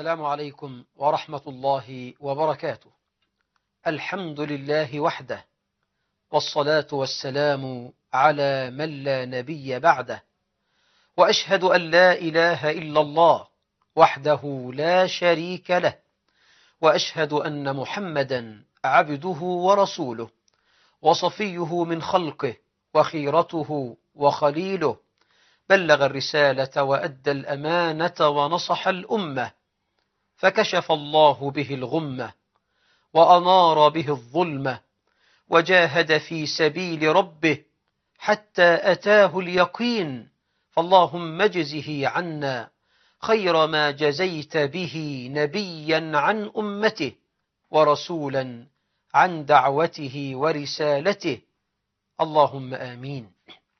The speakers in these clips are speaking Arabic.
السلام عليكم ورحمة الله وبركاته. الحمد لله وحده، والصلاة والسلام على من لا نبي بعده، وأشهد أن لا إله إلا الله وحده لا شريك له، وأشهد أن محمدا عبده ورسوله، وصفيه من خلقه وخيرته وخليله، بلغ الرسالة وأدى الأمانة ونصح الأمة، فكشف الله به الغمة وأنار به الظلمة، وجاهد في سبيل ربه حتى أتاه اليقين. فاللهم اجزه عنا خير ما جزيت به نبيا عن أمته، ورسولا عن دعوته ورسالته، اللهم آمين.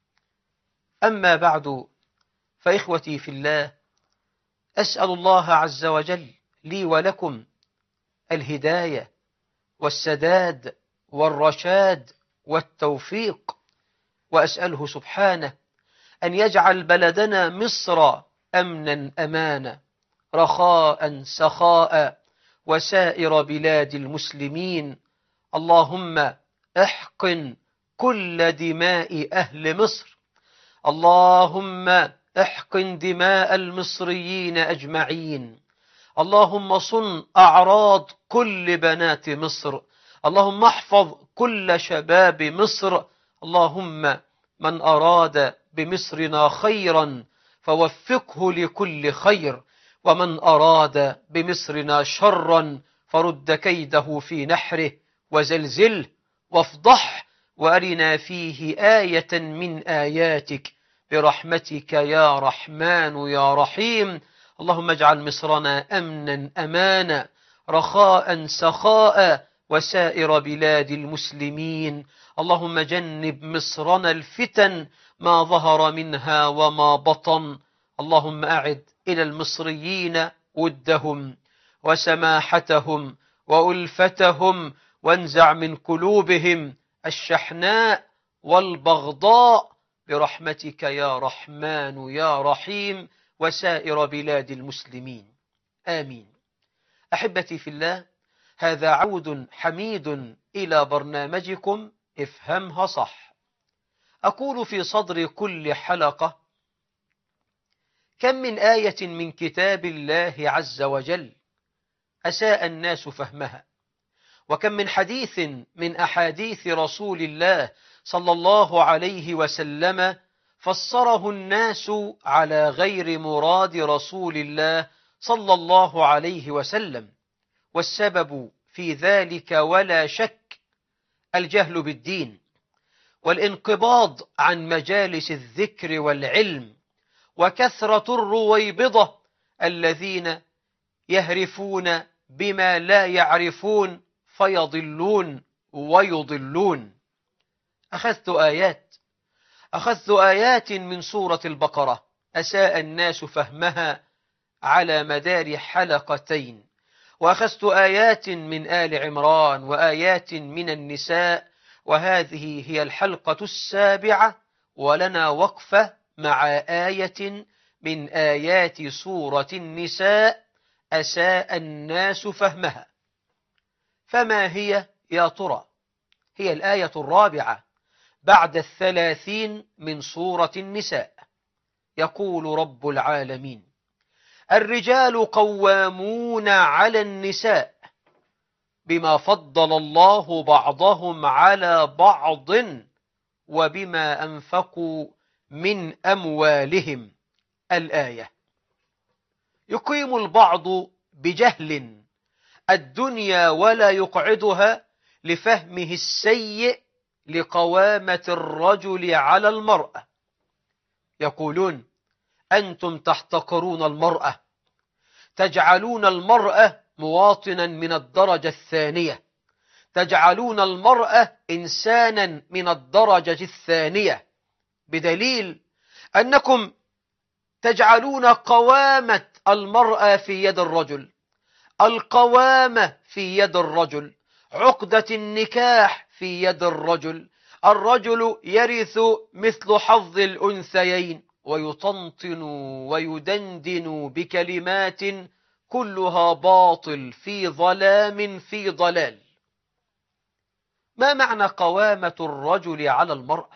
أما بعد، فإخوتي في الله، أسأل الله عز وجل لي ولكم الهداية والسداد والرشاد والتوفيق، وأسأله سبحانه أن يجعل بلدنا مصر أمنا أمانا، رخاء سخاء، وسائر بلاد المسلمين. اللهم احقن كل دماء أهل مصر، اللهم احقن دماء المصريين أجمعين، اللهم صن أعراض كل بنات مصر، اللهم احفظ كل شباب مصر. اللهم من أراد بمصرنا خيرا فوفقه لكل خير، ومن أراد بمصرنا شرا فرد كيده في نحره، وزلزله وافضح، وأرنا فيه آية من آياتك برحمتك يا رحمن يا رحيم. اللهم اجعل مصرنا أمنا أمانا، رخاء سخاء، وسائر بلاد المسلمين. اللهم جنب مصرنا الفتن ما ظهر منها وما بطن. اللهم أعد إلى المصريين ودهم وسماحتهم وألفتهم، وانزع من قلوبهم الشحناء والبغضاء برحمتك يا رحمن يا رحيم، وسائر بلاد المسلمين، آمين. أحبتي في الله، هذا عود حميد إلى برنامجكم افهمها صح. أقول في صدر كل حلقة: كم من آية من كتاب الله عز وجل أساء الناس فهمها، وكم من حديث من أحاديث رسول الله صلى الله عليه وسلم فسره الناس على غير مراد رسول الله صلى الله عليه وسلم. والسبب في ذلك ولا شك الجهل بالدين، والانقباض عن مجالس الذكر والعلم، وكثرة الرويبضة الذين يهرفون بما لا يعرفون فيضلون ويضلون. أخذت آيات من سورة البقرة أساء الناس فهمها على مدار حلقتين، وأخذت آيات من آل عمران وآيات من النساء، وهذه هي الحلقة 7، ولنا وقفة مع آية من آيات سورة النساء أساء الناس فهمها. فما هي يا ترى؟ هي الآية 4 بعد 30 من سورة النساء. يقول رب العالمين: الرجال قوامون على النساء بما فضل الله بعضهم على بعض وبما أنفقوا من أموالهم. الآية. يقيم البعض بجهل الدنيا ولا يقعدها لفهمه السيء لقوامة الرجل على المرأة. يقولون: أنتم تحتقرون المرأة، تجعلون المرأة مواطنا من الدرجة الثانية، تجعلون المرأة إنسانا من الدرجة الثانية، بدليل أنكم تجعلون قوامة المرأة في يد الرجل، القوامة في يد الرجل، عقدة النكاح في يد الرجل. الرجل يرث مثل حظ الأنثيين، ويطنطن ويدندن بكلمات كلها باطل في ظلام في ضلال. ما معنى قوامة الرجل على المرأة؟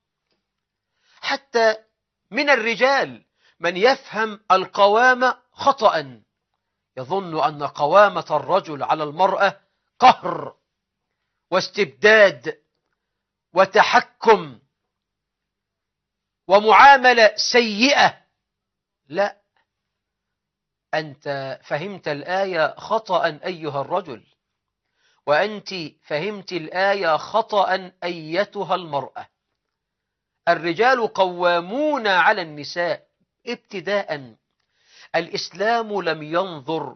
حتى من الرجال من يفهم القوامة خطأ، يظن أن قوامة الرجل على المرأة قهر واستبداد وتحكم ومعاملة سيئة. لا، أنت فهمت الآية خطأ أيها الرجل، وأنت فهمت الآية خطأ أيتها المرأة. الرجال قوامون على النساء ابتداء. الإسلام لم ينظر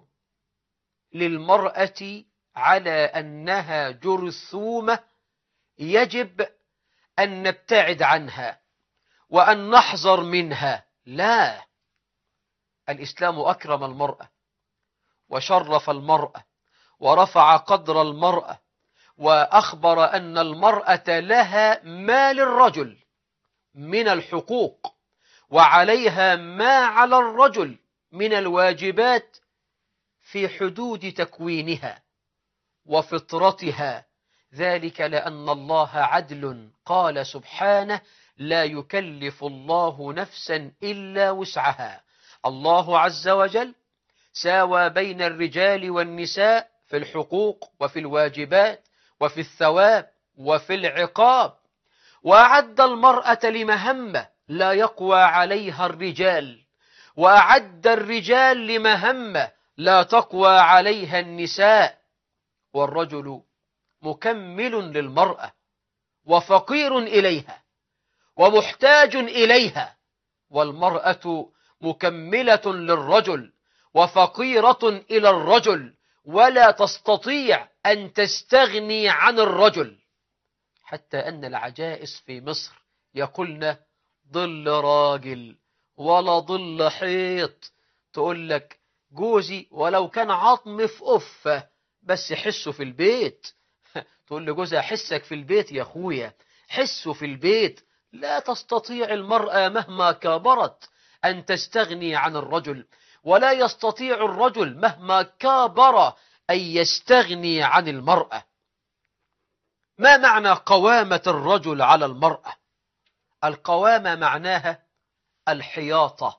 للمرأة على أنها جرثومة يجب أن نبتعد عنها وأن نحذر منها. لا، الإسلام أكرم المرأة وشرف المرأة ورفع قدر المرأة، وأخبر أن المرأة لها ما للرجل من الحقوق، وعليها ما على الرجل من الواجبات في حدود تكوينها وفطرتها. ذلك لأن الله عدل، قال سبحانه: لا يكلف الله نفسا إلا وسعها. الله عز وجل ساوى بين الرجال والنساء في الحقوق وفي الواجبات وفي الثواب وفي العقاب، وأعد المرأة لمهمة لا يقوى عليها الرجال، وأعد الرجال لمهمة لا تقوى عليها النساء. والرجل مكمل للمرأة وفقير إليها ومحتاج إليها، والمرأة مكملة للرجل وفقيرة إلى الرجل، ولا تستطيع أن تستغني عن الرجل. حتى أن العجائز في مصر يقولن: ظل راجل ولا ظل حيط. تقول لك: جوزي ولو كان عظم في قفة بس حسه في البيت. تقول لجوزها: حسك في البيت يا أخويا، حسه في البيت. لا تستطيع المرأة مهما كابرت أن تستغني عن الرجل، ولا يستطيع الرجل مهما كابر أن يستغني عن المرأة. ما معنى قوامة الرجل على المرأة؟ القوامة معناها الحياطة،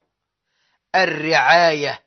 الرعاية،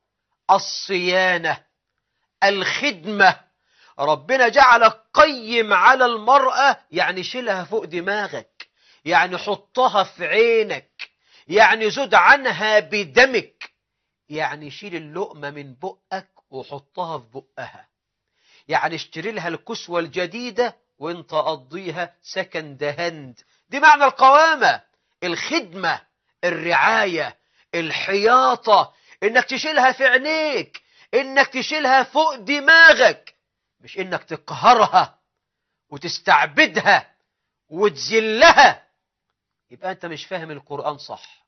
الصيانة، الخدمة. ربنا جعلك قيم على المرأة، يعني شيلها فوق دماغك، يعني حطها في عينك، يعني زد عنها بدمك، يعني شيل اللقمة من بقك وحطها في بقها، يعني اشتري لها الكسوة الجديدة وانت قضيها سكند هاند. دي معنى القوامة: الخدمة، الرعاية، الحياطة، انك تشيلها في عينيك، انك تشيلها فوق دماغك، مش انك تقهرها وتستعبدها وتذلها. يبقى انت مش فاهم القرآن صح،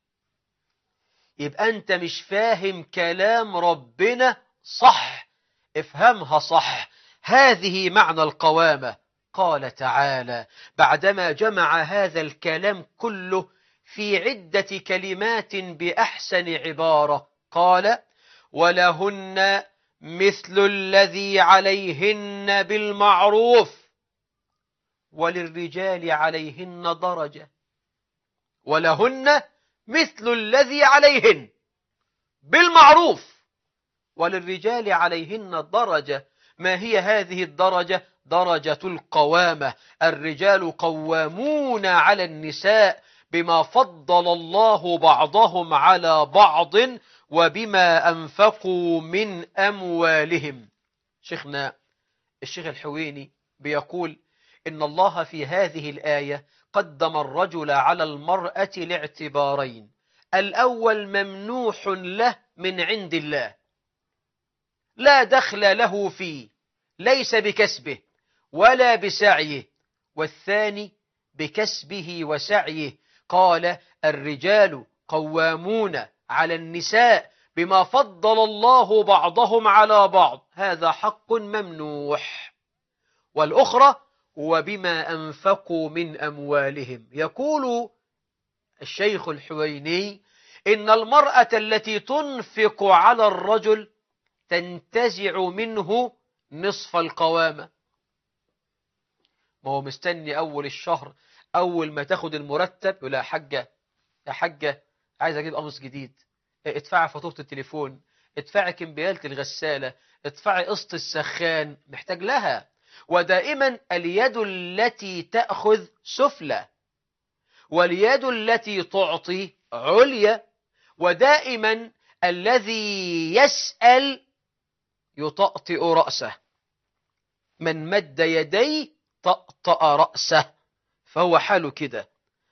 يبقى انت مش فاهم كلام ربنا صح. افهمها صح. هذه معنى القوامة. قال تعالى بعدما جمع هذا الكلام كله في عدة كلمات بأحسن عبارة، قال: ولهن مثل الذي عليهن بالمعروف وللرجال عليهن درجة. ولهن مثل الذي عليهن بالمعروف وللرجال عليهن درجة. ما هي هذه الدرجة؟ درجة القوامة. الرجال قوامون على النساء بما فضل الله بعضهم على بعض وبما أنفقوا من أموالهم. شيخنا الشيخ الحويني بيقول إن الله في هذه الآية قدم الرجل على المرأة لاعتبارين: الأول ممنوح له من عند الله، لا دخل له فيه، ليس بكسبه ولا بسعيه. والثاني بكسبه وسعيه. قال: الرجال قوامون على النساء بما فضل الله بعضهم على بعض، هذا حق ممنوح. والأخرى: وبما أنفقوا من أموالهم. يقول الشيخ الحويني إن المرأة التي تنفق على الرجل تنتزع منه نصف القوامة. ما هو مستني أول الشهر، أول ما تاخد المرتب يقول يا حاجة يا حاجة عايز أجيب قميص جديد، ادفعي فاتورة التليفون، ادفعي كمبيالة الغسالة، ادفعي قسط السخان، محتاج لها. ودائما اليد التي تأخذ سفلى، واليد التي تعطي عليا. ودائما الذي يسأل يطأطئ رأسه، من مد يديه طأطأ رأسه، فهو حاله كده.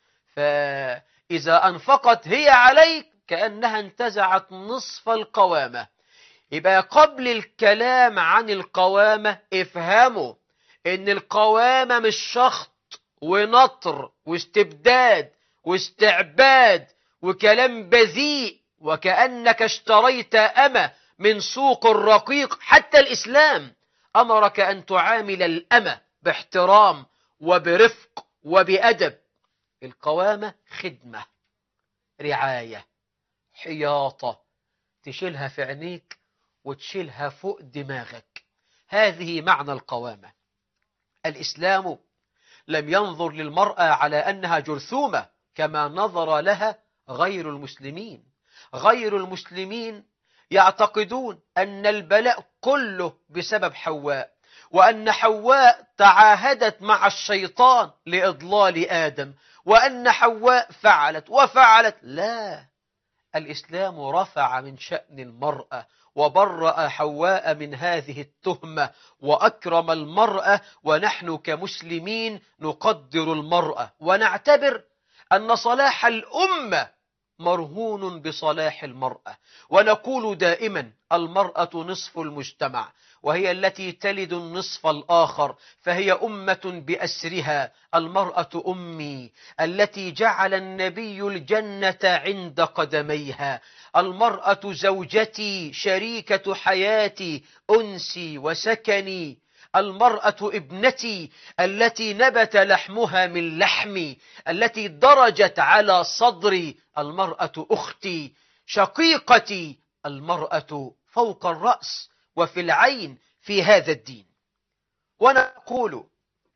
فإذا أنفقت هي عليك كأنها انتزعت نصف القوامة. يبقى قبل الكلام عن القوامة افهموا إن القوامة مش شخط ونطر واستبداد واستعباد وكلام بذيء وكأنك اشتريت أمة من سوق الرقيق. حتى الإسلام أمرك أن تعامل الأمة باحترام وبرفق وبأدب. القوامة خدمة، رعاية، حياطة، تشيلها في عينيك وتشيلها فوق دماغك. هذه معنى القوامة. الإسلام لم ينظر للمرأة على أنها جرثومة كما نظر لها غير المسلمين. غير المسلمين يعتقدون أن البلاء كله بسبب حواء، وأن حواء تعاهدت مع الشيطان لإضلال آدم، وأن حواء فعلت وفعلت. لا، الإسلام رفع من شأن المرأة وبرأ حواء من هذه التهمة وأكرم المرأة. ونحن كمسلمين نقدر المرأة ونعتبر أن صلاح الأمة مرهون بصلاح المرأة. ونقول دائما المرأة نصف المجتمع، وهي التي تلد النصف الآخر، فهي أمة بأسرها. المرأة أمي التي جعل النبي الجنة عند قدميها. المرأة زوجتي، شريكة حياتي، أنسي وسكني. المرأة ابنتي التي نبت لحمها من لحمي، التي درجت على صدري. المرأة أختي، شقيقتي. المرأة فوق الرأس وفي العين في هذا الدين. ونقول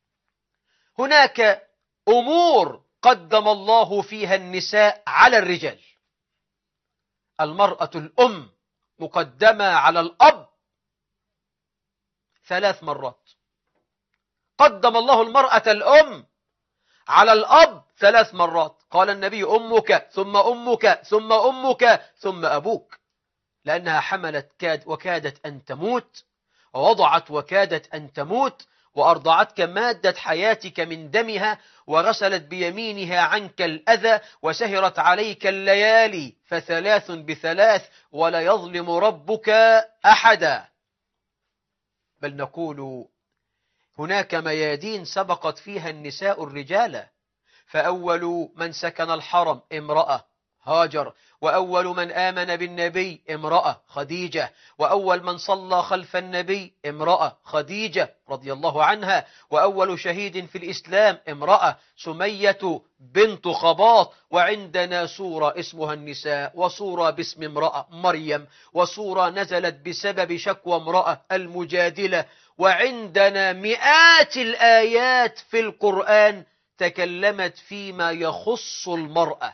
هناك أمور قدم الله فيها النساء على الرجال. المرأة الأم مقدمة على الأب 3 مرات. قدم الله المرأة الأم على الأب 3 مرات. قال النبي أمك ثم أمك ثم أمك ثم أبوك، لأنها حملت وكادت أن تموت، ووضعت وكادت أن تموت، وأرضعتك مادة حياتك من دمها، وغسلت بيمينها عنك الأذى، وسهرت عليك الليالي. ف3 ب3، ولا يظلم ربك أحدا. بل نقول هناك ميادين سبقت فيها النساء الرجال. فأول من سكن الحرم امرأة هاجر، وأول من آمن بالنبي امرأة خديجة، وأول من صلى خلف النبي امرأة خديجة رضي الله عنها، وأول شهيد في الإسلام امرأة سمية بنت خباط. وعندنا سورة اسمها النساء، وسورة باسم امرأة مريم، وسورة نزلت بسبب شكوى امرأة المجادلة. وعندنا مئات الآيات في القرآن تكلمت فيما يخص المرأة.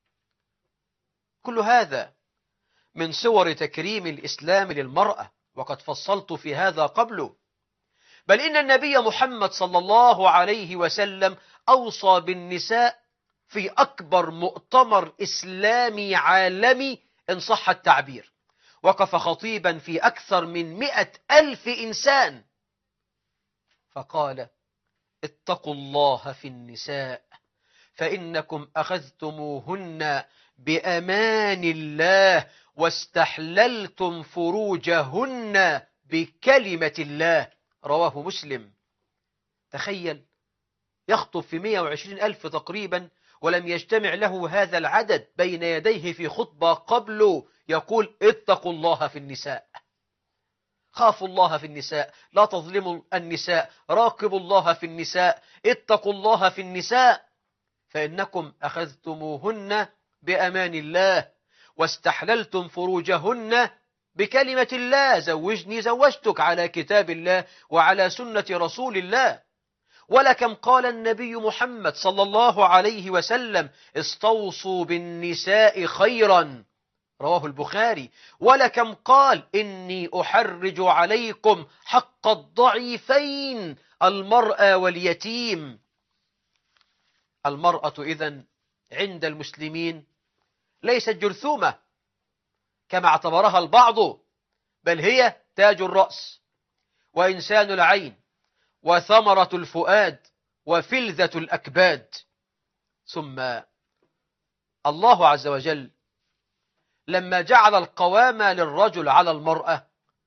كل هذا من صور تكريم الإسلام للمرأة، وقد فصلت في هذا قبل. بل إن النبي محمد صلى الله عليه وسلم أوصى بالنساء في أكبر مؤتمر إسلامي عالمي إن صح التعبير. وقف خطيبا في أكثر من 100,000 إنسان فقال: اتقوا الله في النساء فإنكم أخذتموهن بأمان الله واستحللتم فروجهن بكلمة الله. رواه مسلم. تخيل، يخطب في 120,000 تقريبا، ولم يجتمع له هذا العدد بين يديه في خطبة قبله يقول: اتقوا الله في النساء، خافوا الله في النساء، لا تظلموا النساء، راقبوا الله في النساء، اتقوا الله في النساء فإنكم أخذتموهن بأمان الله واستحللتم فروجهن بكلمة الله زوجني زوجتك على كتاب الله وعلى سنة رسول الله. ولكم قال النبي محمد صلى الله عليه وسلم استوصوا بالنساء خيرا رواه البخاري. ولكم قال إني أحرج عليكم حق الضعيفين المرأة واليتيم. المرأة إذن عند المسلمين ليست جرثومة كما اعتبرها البعض، بل هي تاج الرأس وإنسان العين وثمرة الفؤاد وفلذة الأكباد. ثم الله عز وجل لما جعل القوامة للرجل على المرأة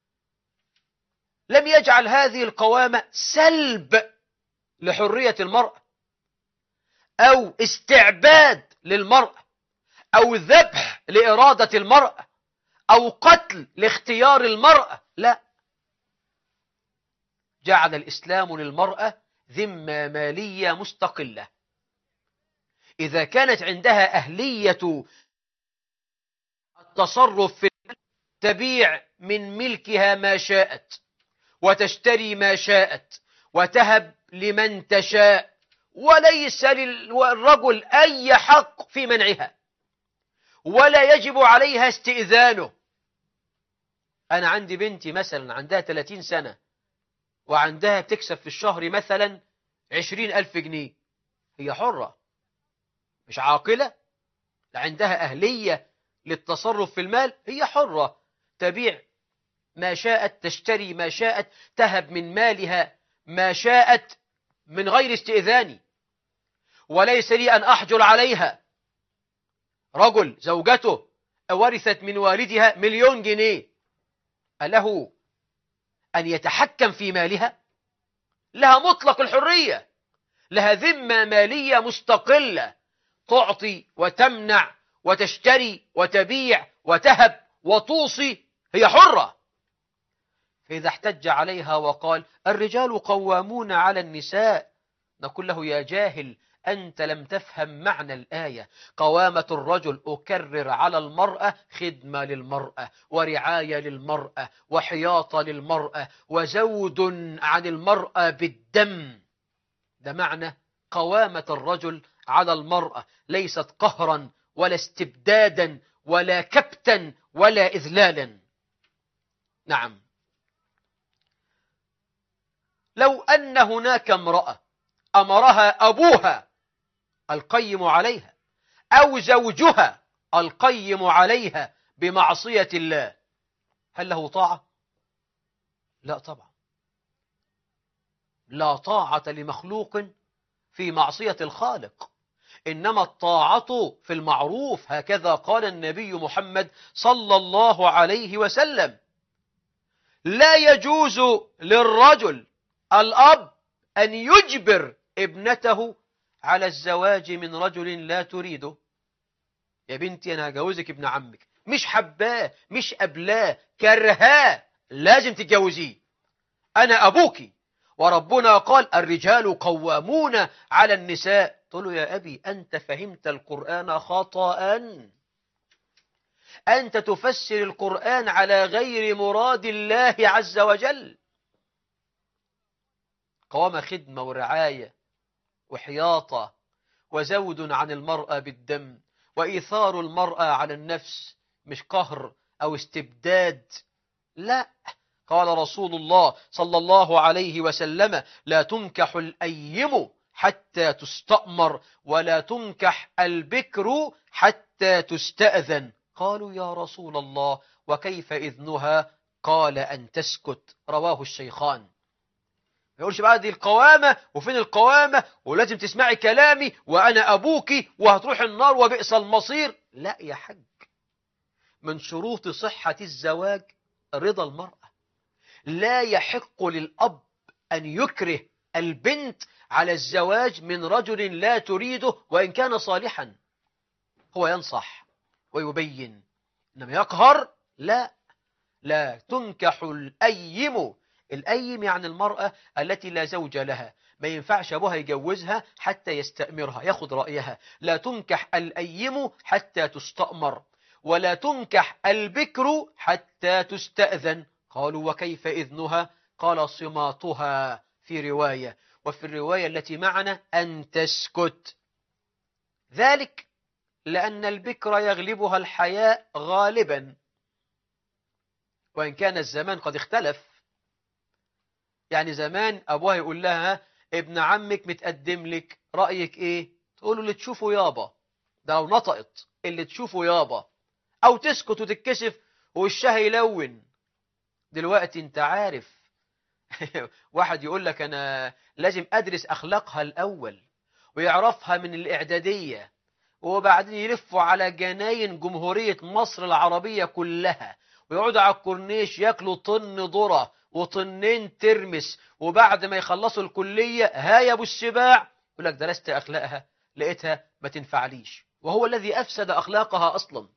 لم يجعل هذه القوامة سلب لحرية المرأة أو استعباد للمرأة أو ذبح لإرادة المرأة أو قتل لاختيار المرأة، لا، جعل الإسلام للمرأة ذمة مالية مستقلة. إذا كانت عندها أهلية التصرف في المال تبيع من ملكها ما شاءت وتشتري ما شاءت وتهب لمن تشاء، وليس للرجل أي حق في منعها ولا يجب عليها استئذانه. أنا عندي بنتي مثلا عندها 30 سنة وعندها تكسب في الشهر مثلا 20,000 جنيه، هي حرة مش عاقلة، لا عندها أهلية للتصرف في المال، هي حرة تبيع ما شاءت تشتري ما شاءت تهب من مالها ما شاءت من غير استئذاني، وليس لي أن أحجر عليها. رجل زوجته ورثت من والدها 1,000,000 جنيه، أله أن يتحكم في مالها؟ لها مطلق الحرية، لها ذمة مالية مستقلة تعطي وتمنع وتشتري وتبيع وتهب وتوصي، هي حرة. فإذا احتج عليها وقال الرجال قوامون على النساء، نقول له يا جاهل أنت لم تفهم معنى الآية. قوامة الرجل أكرر على المرأة خدمة للمرأة ورعاية للمرأة وحياطة للمرأة وزود عن المرأة بالدم، ده معنى قوامة الرجل على المرأة، ليست قهرا ولا استبدادا ولا كبتا ولا إذلالا. نعم، لو أن هناك امرأة أمرها أبوها القيم عليها أو زوجها القيم عليها بمعصية الله، هل له طاعة؟ لا طبعا، لا طاعة لمخلوق في معصية الخالق، إنما الطاعة في المعروف، هكذا قال النبي محمد صلى الله عليه وسلم. لا يجوز للرجل الأب أن يجبر ابنته على الزواج من رجل لا تريده. يا بنتي أنا هجوزك ابن عمك، مش حباه مش قبلاه كرهاه، لازم تتجوزيه، أنا أبوك وربنا قال الرجال قوامون على النساء. قلت له يا أبي أنت فهمت القرآن خطأ، أنت تفسر القرآن على غير مراد الله عز وجل. قوام خدمة ورعاية وحياطة وزود عن المرأة بالدم وإيثار المرأة على النفس، مش قهر أو استبداد، لا. قال رسول الله صلى الله عليه وسلم لا تنكح الأيم حتى تستأمر ولا تنكح البكر حتى تستأذن. قالوا يا رسول الله وكيف إذنها؟ قال أن تسكت، رواه الشيخان. ما يقولش بقى دي القوامة وفين القوامة ولازم تسمعي كلامي وأنا أبوك وهتروح النار وبئس المصير. لا يا حج، من شروط صحة الزواج رضا المرأة. لا يحق للأب أن يكره البنت على الزواج من رجل لا تريده وإن كان صالحا، هو ينصح ويبين، إنما يقهر لا. لا تنكح الأيم، الأيم يعني المرأة التي لا زوج لها، ما ينفعش أبوها يجوزها حتى يستأمرها ياخد رأيها. لا تنكح الأيم حتى تستأمر ولا تنكح البكر حتى تستأذن. قالوا وكيف إذنها؟ قال صماتها في رواية، وفي الرواية التي معنا أن تسكت. ذلك لأن البكر يغلبها الحياء غالبا، وإن كان الزمان قد اختلف. يعني زمان أبوها يقول لها ابن عمك متقدم لك، رأيك إيه؟ تقول له اللي تشوفه يابا. ده لو نطقت اللي تشوفه يابا، أو تسكت وتتكسف ووشها يلون. دلوقتي أنت عارف واحد يقول لك أنا لازم أدرس أخلاقها الأول ويعرفها من الإعدادية، وبعدين يلفوا على جناين جمهورية مصر العربية كلها ويقعدوا على الكورنيش ياكلوا طن ذرة وطنين ترمس، وبعد ما يخلصوا الكلية ها يا أبو السباع يقول لك درست أخلاقها لقيتها ما تنفعليش، وهو الذي أفسد أخلاقها أصلا.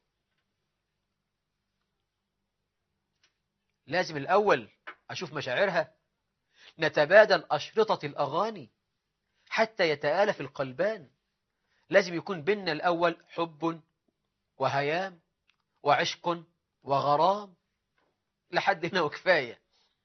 لازم الأول أشوف مشاعرها، نتبادل أشرطة الأغاني حتى يتآلف القلبان. لازم يكون بيننا الأول حب وهيام وعشق وغرام، لحد هنا وكفاية.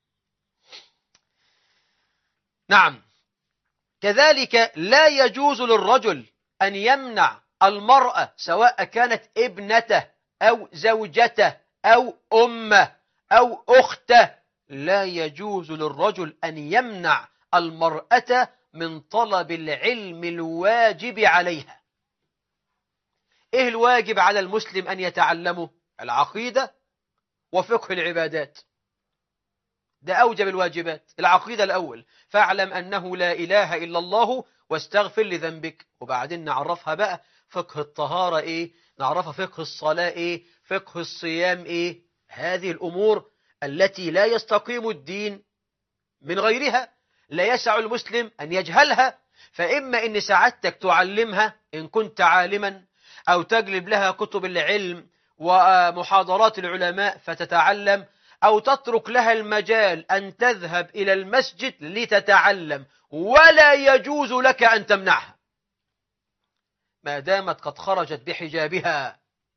نعم، كذلك لا يجوز للرجل أن يمنع المرأة سواء كانت ابنته أو زوجته أو أمه أو أخته، لا يجوز للرجل أن يمنع المرأة من طلب العلم الواجب عليها. إيه الواجب على المسلم أن يتعلمه؟ العقيدة وفقه العبادات، ده أوجب الواجبات. العقيدة الأول، فاعلم أنه لا إله إلا الله واستغفر لذنبك. وبعدين نعرفها بقى فقه الطهارة إيه، نعرفها فقه الصلاة إيه، فقه الصيام إيه. هذه الأمور التي لا يستقيم الدين من غيرها، لا يسع المسلم أن يجهلها. فإما إن سعادتك تعلمها إن كنت عالما، أو تجلب لها كتب العلم ومحاضرات العلماء فتتعلم، أو تترك لها المجال أن تذهب إلى المسجد لتتعلم، ولا يجوز لك أن تمنعها ما دامت قد خرجت بحجابها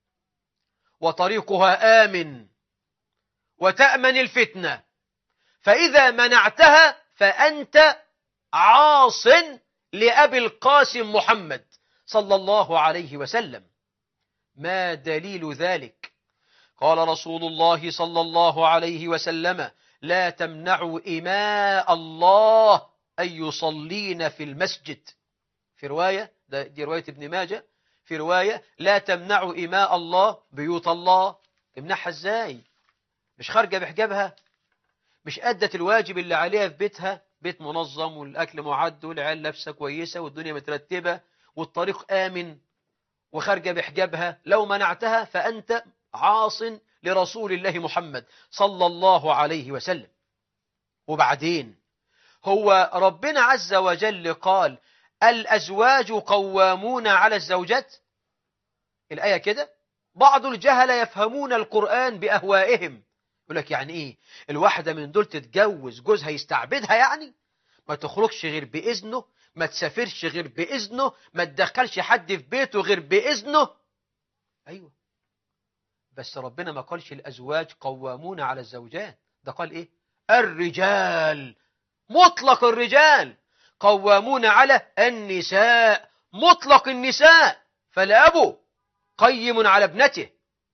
وطريقها آمن وتأمن الفتنة. فإذا منعتها فأنت عاص لأبي القاسم محمد صلى الله عليه وسلم. ما دليل ذلك؟ قال رسول الله صلى الله عليه وسلم لا تمنعوا إماء الله أن يصلين في المسجد. في رواية، دي رواية ابن ماجه، في رواية لا تمنعوا إماء الله بيوت الله. تمنعها ازاي؟ مش خارجة بحجابها، مش أدت الواجب اللي عليها في بيتها، بيت منظم والأكل معد والعيال لابسة كويسة والدنيا مترتبة والطريق آمن وخارجة بحجابها، لو منعتها فأنت عاص لرسول الله محمد صلى الله عليه وسلم. وبعدين هو ربنا عز وجل قال الأزواج قوامون على الزوجات، الآية كده. بعض الجهل يفهمون القرآن بأهوائهم، يقول لك يعني إيه الواحدة من دول تتجوز جوزها يستعبدها؟ يعني ما تخرجش غير بإذنه، ما تسافرش غير بإذنه، ما تدخلش حد في بيته غير بإذنه. أيوة، بس ربنا ما قالش الأزواج قوامون على الزوجات، ده قال إيه؟ الرجال، مطلق الرجال قوامون على النساء، مطلق النساء. فالأب قيم على ابنته،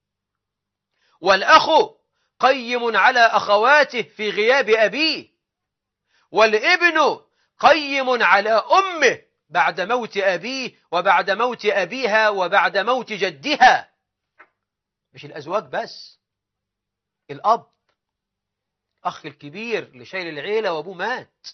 والأخ قيم على أخواته في غياب أبيه، والابن قيم على أمه بعد موت أبيه وبعد موت أبيها وبعد موت جدها. مش الأزواج بس، الأب، أخ الكبير اللي شايل العيلة وأبوه مات،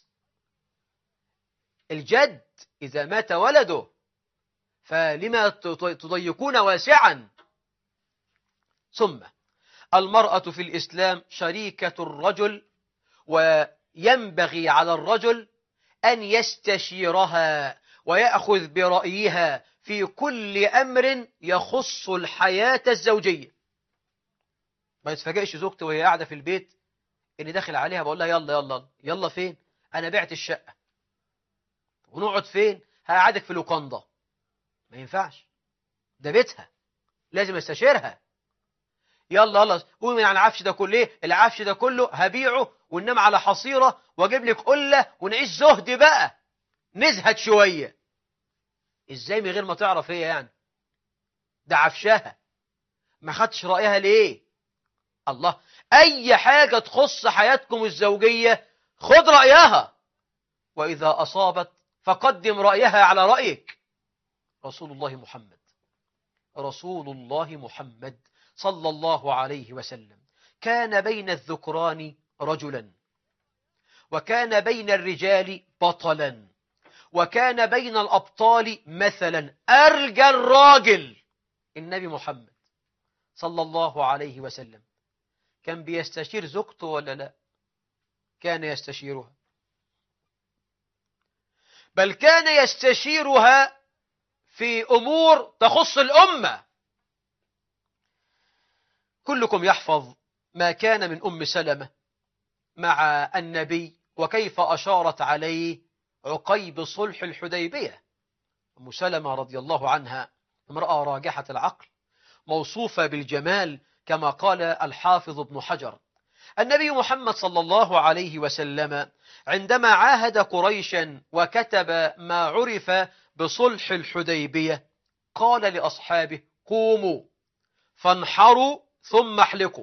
الجد إذا مات ولده فلما تضيقون واسعا. ثم المرأة في الإسلام شريكة الرجل، وينبغي على الرجل أن يستشيرها ويأخذ برأيها في كل أمر يخص الحياة الزوجية. ما يتفاجئش زوجته وهي قاعدة في البيت إني داخل عليها بقول لها يلا يلا يلا فين؟ أنا بعت الشقة. ونقعد فين؟ هقعدك في لوكاندا. ما ينفعش، ده بيتها، لازم استشيرها. يلا يلا قوم يعني العفش ده كله ايه، العفش ده كله هبيعه وننام على حصيرة واجيب لك قلة ونعيش زهد بقى، نزهد شوية. ازاي من غير ما تعرف هي يعني؟ ده عفشها، ما خدش رأيها ليه؟ الله، اي حاجة تخص حياتكم الزوجية خد رأيها، وإذا أصابت فقدم رأيها على رأيك. رسول الله محمد، رسول الله محمد صلى الله عليه وسلم كان بين الذكران رجلا، وكان بين الرجال بطلا، وكان بين الأبطال مثلا. أرجى الراجل النبي محمد صلى الله عليه وسلم كان بيستشير زوجته ولا لا؟ كان يستشيرها، بل كان يستشيرها في أمور تخص الأمة. كلكم يحفظ ما كان من أم سلمة مع النبي وكيف أشارت عليه عقيب صلح الحديبية. أم سلمة رضي الله عنها امرأة راجحة العقل، موصوفة بالجمال كما قال الحافظ ابن حجر. النبي محمد صلى الله عليه وسلم عندما عاهد قريشا وكتب ما عرف بصلح الحديبية قال لأصحابه: قوموا فانحروا ثم احلقوا.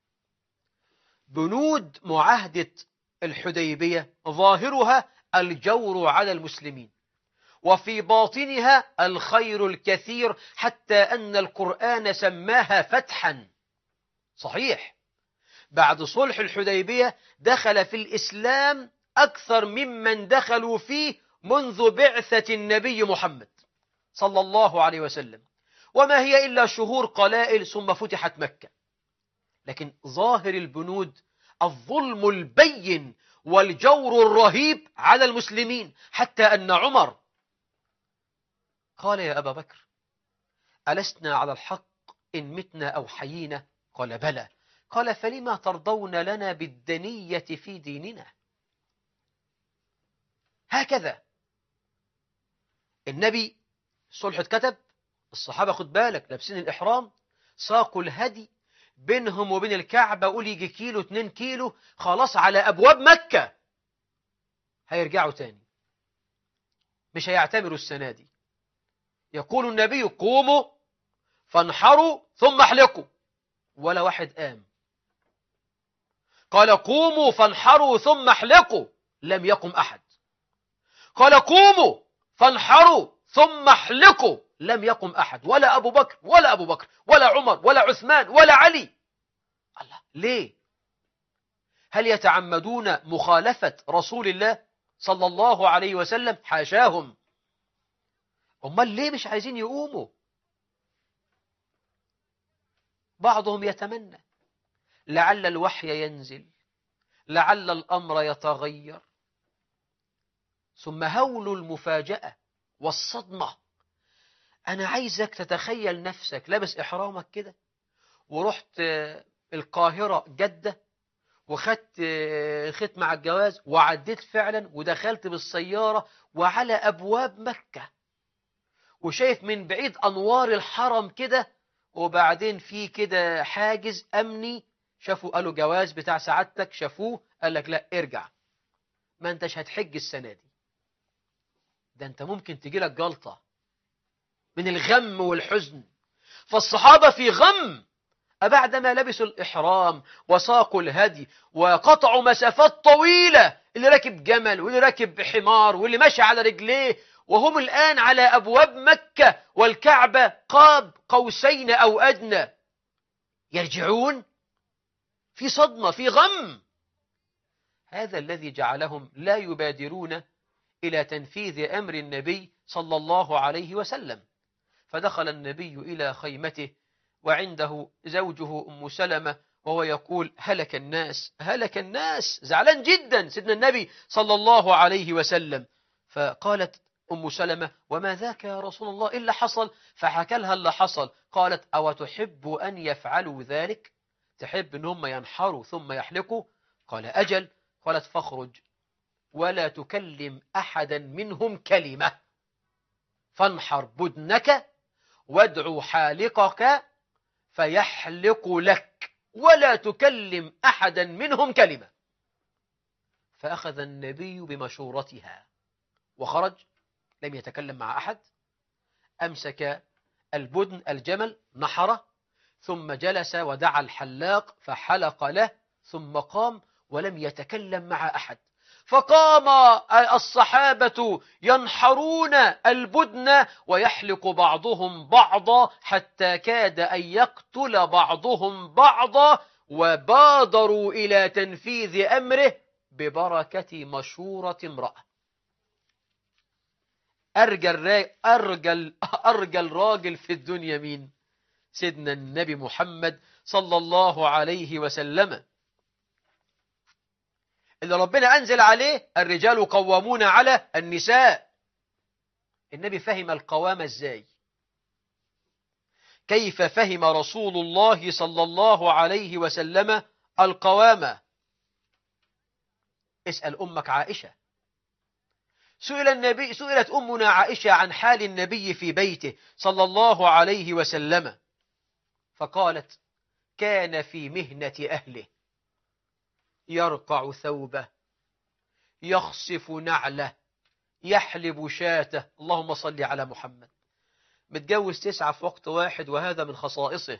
بنود معاهدة الحديبية ظاهرها الجور على المسلمين، وفي باطنها الخير الكثير، حتى أن القرآن سماها فتحا. صحيح، بعد صلح الحديبية دخل في الإسلام أكثر ممن دخلوا فيه منذ بعثة النبي محمد صلى الله عليه وسلم، وما هي إلا شهور قلائل ثم فتحت مكة. لكن ظاهر البنود الظلم البين والجور الرهيب على المسلمين، حتى أن عمر قال: يا أبا بكر، ألسنا على الحق إن متنا أو حيينا؟ قال: بلى. قال: فلما ترضون لنا بالدنية في ديننا؟ هكذا النبي صلح اتكتب، الصحابة خد بالك لابسين الإحرام، ساقوا الهدي بينهم وبين الكعبة قول يجي كيلو 2 كيلو، خلاص على أبواب مكة. هيرجعوا تاني، مش هيعتمروا السنة دي. يقول النبي: قوموا فانحروا ثم احلقوا، ولا واحد قام. قال: قوموا فانحروا ثم احلقوا، لم يقم أحد. قال: قوموا فانحروا ثم احلقوا، لم يقم أحد، ولا أبو بكر ولا أبو بكر ولا عمر ولا عثمان ولا علي. الله، ليه؟ هل يتعمدون مخالفة رسول الله صلى الله عليه وسلم؟ حاشاهم. أمال ليه مش عايزين يقوموا؟ بعضهم يتمنى لعل الوحي ينزل، لعل الأمر يتغير. ثم هول المفاجأة والصدمة. أنا عايزك تتخيل نفسك لابس إحرامك كده ورحت القاهرة جدة وخدت ختم مع الجواز وعديت فعلا ودخلت بالسيارة وعلى أبواب مكة وشايف من بعيد أنوار الحرم كده، وبعدين في كده حاجز أمني، شافوا قالوا جواز بتاع سعادتك، شافوه قال لك لا ارجع، ما انتش هتحج السنة دي، ده انت ممكن تجي لك جلطة من الغم والحزن. فالصحابة في غم بعدما لبسوا الإحرام وساقوا الهدي وقطعوا مسافات طويلة، اللي راكب جمل واللي راكب حمار واللي ماشي على رجليه، وهم الآن على أبواب مكة والكعبة قاب قوسين أو أدنى، يرجعون في صدمة في غم. هذا الذي جعلهم لا يبادرون إلى تنفيذ أمر النبي صلى الله عليه وسلم. فدخل النبي إلى خيمته وعنده زوجه أم سلمة وهو يقول: هلك الناس هلك الناس، زعلان جدا سيدنا النبي صلى الله عليه وسلم. فقالت أم سلمة: وما ذاك يا رسول الله، إلا حصل؟ فحكى لها اللي حصل. قالت: أو تحب أن يفعلوا ذلك؟ تحب أن هم ينحروا ثم يحلقوا؟ قال: أجل. قالت: فاخرج ولا تكلم أحدا منهم كلمة، فانحر بدنك وادعو حالقك فيحلق لك. ولا تكلم أحدا منهم كلمة. فأخذ النبي بمشورتها وخرج، لم يتكلم مع أحد، أمسك البدن الجمل نحره، ثم جلس ودعا الحلاق فحلق له، ثم قام ولم يتكلم مع أحد. فقام الصحابة ينحرون البدن ويحلق بعضهم بعضا حتى كاد أن يقتل بعضهم بعضا، وبادروا إلى تنفيذ أمره ببركة مشورة امرأة. أرجى الراجل في الدنيا مين؟ سيدنا النبي محمد صلى الله عليه وسلم، اللي ربنا أنزل عليه الرجال قوامون على النساء. النبي فهم القوامة ازاي؟ كيف فهم رسول الله صلى الله عليه وسلم القوامة؟ اسأل أمك عائشة. سئلت أمنا عائشة عن حال النبي في بيته صلى الله عليه وسلم، فقالت: كان في مهنة أهله، يرقع ثوبه، يخصف نعله، يحلب شاته. اللهم صل على محمد. متجوز 9 في وقت واحد، وهذا من خصائصه.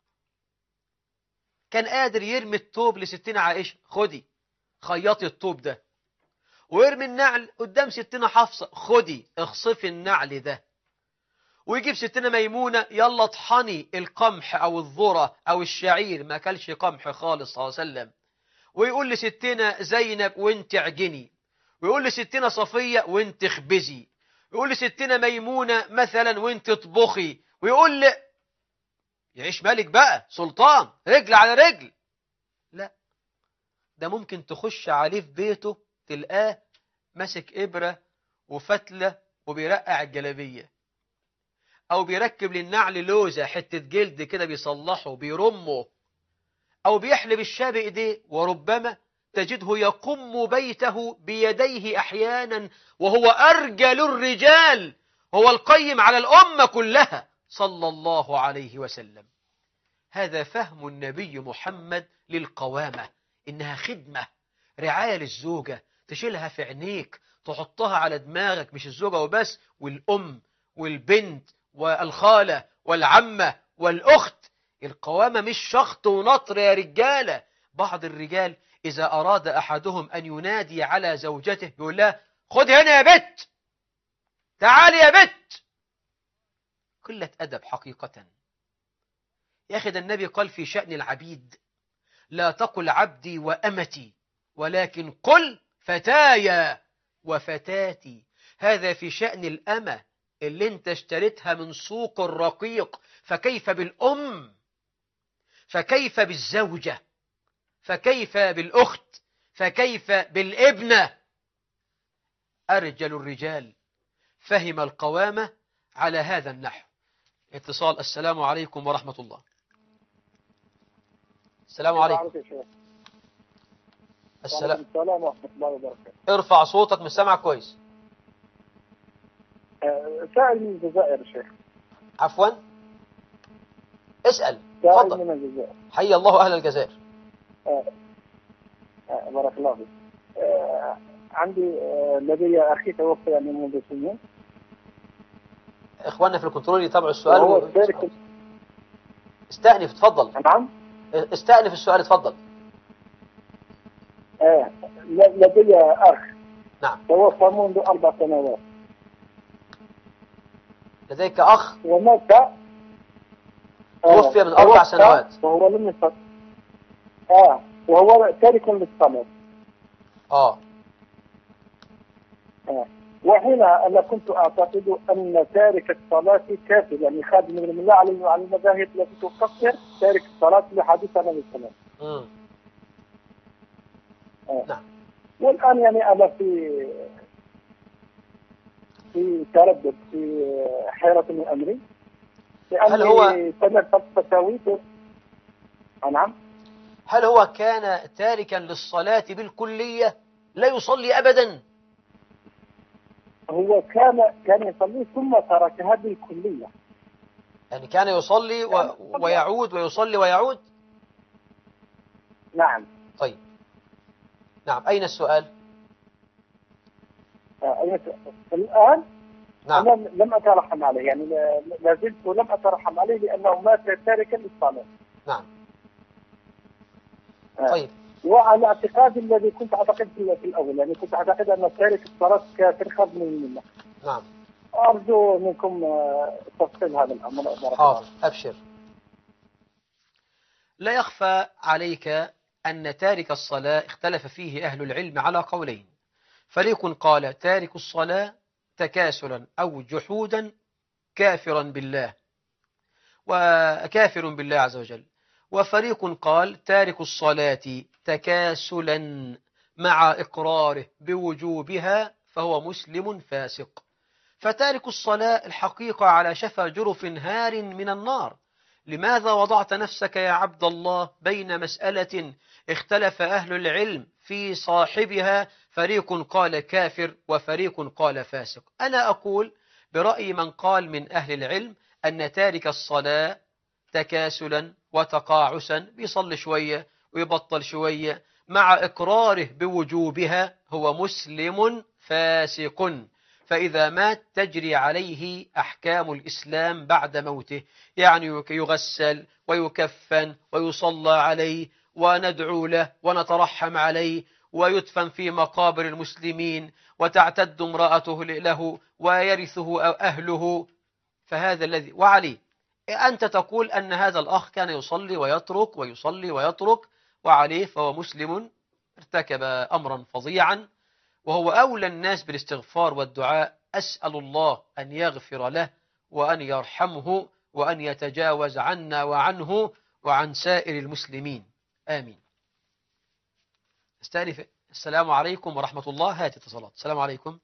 كان قادر يرمي الثوب لستنا عائشة: خدي خيطي الثوب ده، ويرمي النعل قدام ستنا حفصة: خدي اخصفي النعل ده، ويجيب ستنا ميمونة: يلا اطحني القمح أو الذرة أو الشعير، ما كلش قمح خالص صلى الله عليه وسلم، ويقول لستنا زينب: وانت عجني، ويقول لستنا صفية: وانت اخبزي، ويقول لستنا ميمونة مثلا: وانت اطبخي، ويقول يعيش ملك بقى سلطان رجل على رجل. لا، ده ممكن تخش عليه في بيته تلقاه ماسك إبرة وفتلة وبيرقع الجلابية، أو بيركب للنعل لوزة حتة جلد كده بيصلحه بيرمه، أو بيحلب الشاة بإيديه، وربما تجده يقم بيته بيديه أحيانا، وهو أرجل الرجال، هو القيم على الأمة كلها صلى الله عليه وسلم. هذا فهم النبي محمد للقوامة، إنها خدمة، رعاية للزوجة، تشيلها في عينيك، تحطها على دماغك، مش الزوجة وبس، والأم والبنت والخالة والعمة والأخت. القوامة مش شخط ونطر يا رجالة. بعض الرجال إذا أراد أحدهم أن ينادي على زوجته يقول لها: خد هنا يا بت، تعالي يا بت. قلة أدب حقيقة. يا أخي ده النبي قال في شأن العبيد: لا تقل عبدي وأمتي، ولكن قل فتايا وفتاتي. هذا في شأن الأمة اللي انت اشتريتها من سوق الرقيق، فكيف بالأم؟ فكيف بالزوجة؟ فكيف بالأخت؟ فكيف بالابنة؟ أرجل الرجال فهم القوامة على هذا النحو. اتصال. السلام عليكم ورحمة الله. السلام عليكم. السلام ورحمة الله وبركاته. ارفع صوتك، مش سامعك كويس. سائل من الجزائر يا شيخ. عفوا، اسأل. سائل تفضل. من الجزائر. حي الله أهل الجزائر. بارك الله فيك. عندي لدي أخي توفي يعني منذ سنين. إخواننا في الكنترول يتابعوا السؤال وهو استأنف، تفضل. نعم. استأنف السؤال، تفضل. لدي أخ. نعم. توفى منذ 4 سنوات. لديك أخ ومات. توفي من 4 سنوات. وهو لم يصل. وهو تارك للصلاة. وحين أنا كنت أعتقد أن تارك الصلاة كافر، يعني خادم من الله على المذاهب التي تكفر تارك الصلاة لحديث النبي صلى الله عليه وسلم. نعم. والآن يعني أنا في تردد، في حيرة من أمري، هل هو سمعت فتاوي. نعم. هل هو كان تاركا للصلاة بالكلية لا يصلي أبدا؟ هو كان يصلي ثم تركها بالكلية. يعني كان يصلي ويعود ويصلي ويعود. نعم. طيب نعم، أين السؤال؟ الآن نعم. أنا لم أترحم عليه، يعني لا زلت لم أترحم عليه لأنه مات تاركا للصلاة. نعم. طيب. وعلى اعتقادي الذي كنت أعتقد في الأول، يعني كنت أعتقد أن تارك الصلاة كافر خارج من الملة. نعم. أرجو منكم تفصيل هذا الأمر. حاضر، أبشر. لا يخفى عليك أن تارك الصلاة اختلف فيه أهل العلم على قولين. فريق قال تارك الصلاة تكاسلا أو جحودا كافرا بالله، وكافر بالله عز وجل. وفريق قال تارك الصلاة تكاسلا مع إقراره بوجوبها فهو مسلم فاسق. فتارك الصلاة الحقيقة على شفا جرف هار من النار. لماذا وضعت نفسك يا عبد الله بين مسألة اختلف أهل العلم في صاحبها، فريق قال كافر وفريق قال فاسق؟ أنا أقول برأي من قال من أهل العلم أن تارك الصلاة تكاسلا وتقاعسا، بيصلي شوية ويبطل شوية، مع إقراره بوجوبها هو مسلم فاسق. فإذا مات تجري عليه أحكام الإسلام بعد موته، يعني يغسل ويكفن ويصلى عليه وندعو له ونترحم عليه ويدفن في مقابر المسلمين وتعتد امرأته له ويرثه أهله. فهذا الذي وعليه أنت تقول أن هذا الأخ كان يصلي ويترك ويصلي ويترك، وعليه فهو مسلم ارتكب أمرا فظيعا، وهو أولى الناس بالاستغفار والدعاء. أسأل الله أن يغفر له وأن يرحمه وأن يتجاوز عنا وعنه وعن سائر المسلمين، آمين. استأنف. السلام عليكم ورحمة الله. هات اتصالات. السلام عليكم.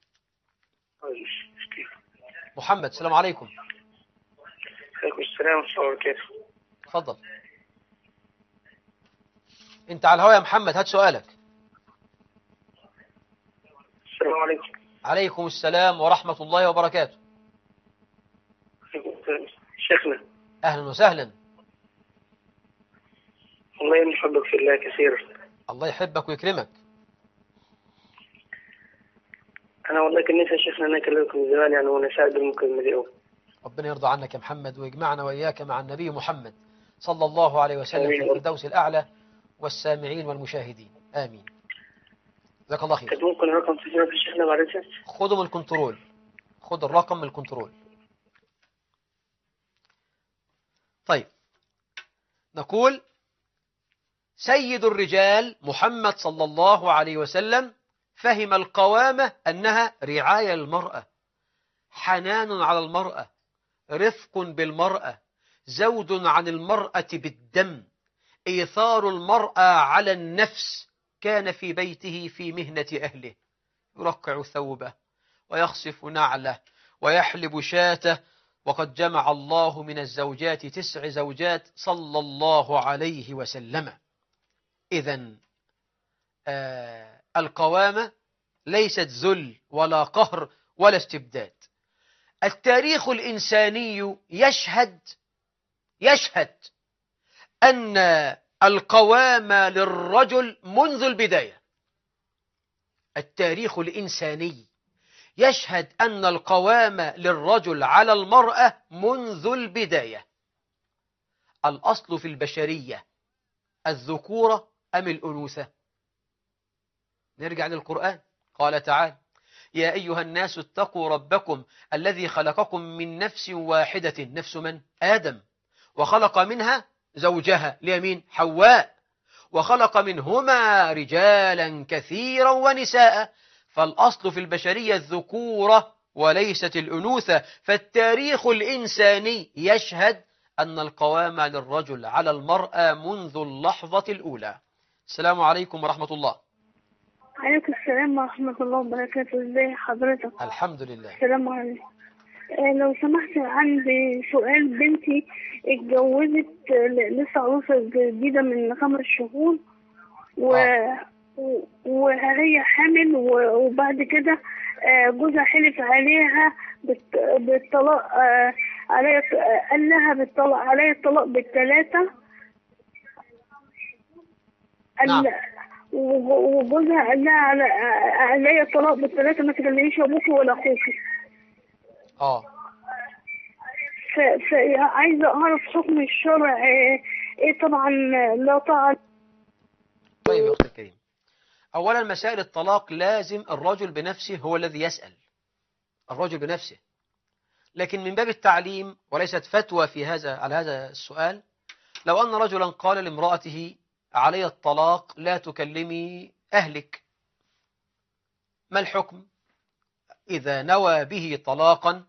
محمد. السلام عليكم. عليكم السلام ورحمة الله وبركاته. تفضل. انت على الهواء يا محمد، هات سؤالك. السلام عليكم. عليكم السلام ورحمة الله وبركاته. شيخنا. أهلا وسهلا. والله إني أحبك في الله كثيرا. الله يحبك ويكرمك. أنا والله كان نفسي يا شيخنا أنا أكلمكم من زمان، يعني وأنا سعيد بالمكالمة دي أوي. ربنا يرضى عنك يا محمد ويجمعنا وإياك مع النبي محمد صلى الله عليه وسلم في الفردوس الأعلى والسامعين والمشاهدين، آمين. جزاك الله خير. ممكن رقم تليفون في شيخنا بعد إذنك؟ خذوا من الكنترول، خذ الرقم من الكنترول. طيب، نقول سيد الرجال محمد صلى الله عليه وسلم فهم القوامة أنها رعاية المرأة، حنان على المرأة، رفق بالمرأة، زود عن المرأة بالدم، إيثار المرأة على النفس. كان في بيته في مهنة أهله يرقع ثوبه ويخصف نعله ويحلب شاته، وقد جمع الله من الزوجات 9 زوجات صلى الله عليه وسلم. إذن القوامة ليست ذل ولا قهر ولا استبداد. التاريخ الإنساني يشهد أن القوامة للرجل منذ البداية. التاريخ الإنساني يشهد أن القوامة للرجل على المرأة منذ البداية. الأصل في البشرية الذكورة أم الأنوثة؟ نرجع للقرآن. قال تعالى: يا أيها الناس اتقوا ربكم الذي خلقكم من نفس واحدة. نفس من؟ آدم. وخلق منها زوجها اليمين حواء، وخلق منهما رجالا كثيرا ونساء. فالأصل في البشرية الذكورة وليست الأنوثة. فالتاريخ الإنساني يشهد أن القوامة للرجل على المرأة منذ اللحظة الأولى. السلام عليكم ورحمة الله. عليكم السلام ورحمة الله وبركاته. ازي حضرتك؟ الحمد لله. السلام عليكم. لو سمحت عندي سؤال. بنتي اتجوزت لسه عروسة جديدة من 5 شهور وهي حامل، وبعد كده جوزها حلف عليها بالطلاق، قال لها بالطلاق عليا الطلاق ب3. نعم. وجوزها قال لها عليا الطلاق بالثلاثة، ما تكلميش أبوكي ولا أخوكي. فعايزة أعرف حكم الشرع إيه. طبعا لا طاعة. طيب يا أخي الكريم، أولا مسائل الطلاق لازم الرجل بنفسه هو الذي يسأل، الرجل بنفسه. لكن من باب التعليم وليست فتوى في هذا على هذا السؤال، لو أن رجلا قال لامرأته علي الطلاق لا تكلمي أهلك، ما الحكم؟ إذا نوى به طلاقا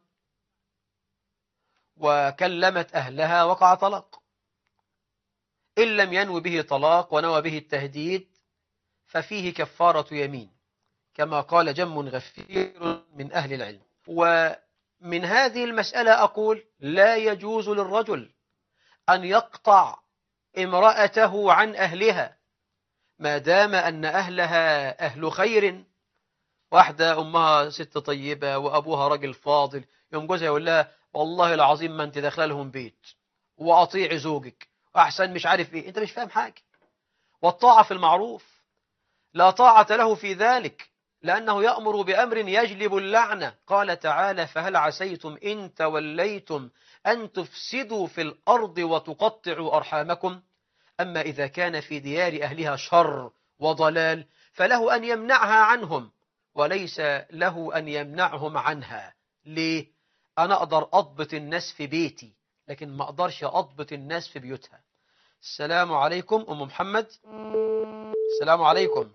وكلمت أهلها وقع طلاق. إن لم ينوي به طلاق ونوى به التهديد ففيه كفارة يمين كما قال جم غفير من أهل العلم. ومن هذه المسألة أقول لا يجوز للرجل أن يقطع امرأته عن أهلها ما دام أن أهلها أهل خير. واحدة أمها ست طيبة وأبوها رجل فاضل، يوم جوزها يقول لها والله العظيم ما أنت داخله لهم بيت وأطيع زوجك وأحسن مش عارف إيه، أنت مش فاهم حاجة. والطاعة في المعروف لا طاعة له في ذلك، لأنه يأمر بأمر يجلب اللعنة. قال تعالى فهل عسيتم إن توليتم أن تفسدوا في الأرض وتقطعوا أرحامكم. أما إذا كان في ديار أهلها شر وضلال فله أن يمنعها عنهم وليس له أن يمنعهم عنها. ليه؟ أنا أقدر أضبط الناس في بيتي لكن ما أقدرش أضبط الناس في بيوتها. السلام عليكم أم محمد. السلام عليكم.